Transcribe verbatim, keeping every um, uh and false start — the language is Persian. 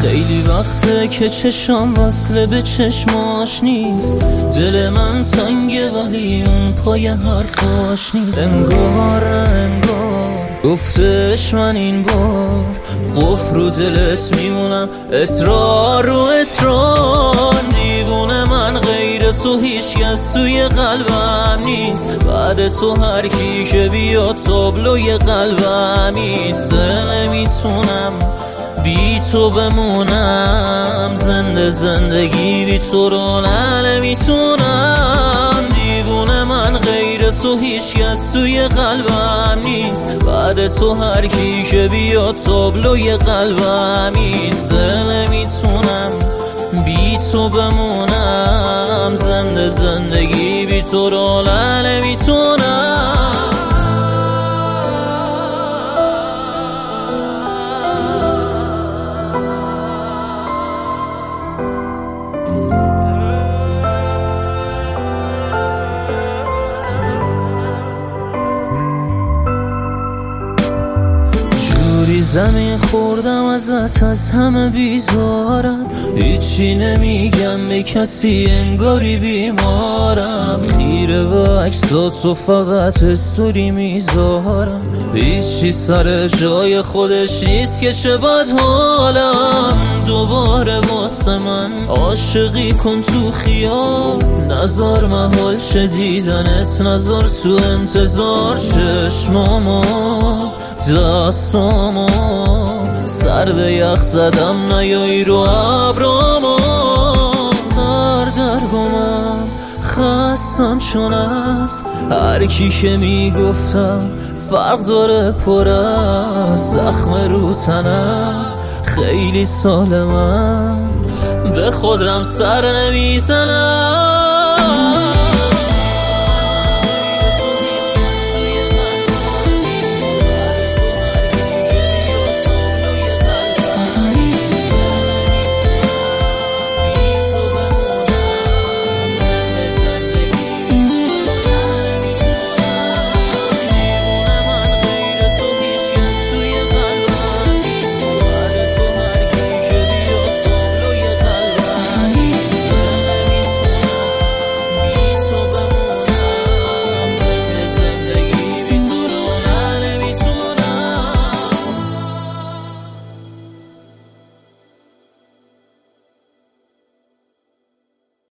خیلی وقته که چشم وصله به چشماش نیست، دل من تنگه ولی اون پای حرفاش نیست. انگار انگار گفتش من این بار قفل رو دلت میمونم، اصرار رو اصرار. دیوونه من غیر تو هیچ کس توی قلبم نیست، بعد تو هر کی که بیاد تابلوی قلبم نیست. نمیتونم بی تو بمونم، زنده زندگی بی تو رو نمیتونم. دیوونه من غیر تو هیچ کس توی قلبم نیست، بعد تو هر کی که بیاد تابلوی قلبم نیست. نمیتونم بی تو بمونم، زنده زندگی بی تو رو نمیتونم. زمین خوردم ازت، از همه بیزارم، هیچی نمیگم به کسی انگاری بیمارم. خیره به عکسات و فقط استوری میذارم، هیچی سر جای خودش نیست که چه بد حالم. دوباره واسه من عاشقی کن تو خیال، نظر محال شدیدنت، نظر تو انتظار. چشمامو دستامو سرد یخ زدم، نیایی رو ابرامو. سردرگمم خستم چون از هر کی که میگفتم فرق داره، پر از زخم رو تنم. خیلی سال من به خودم سر نمیزنم.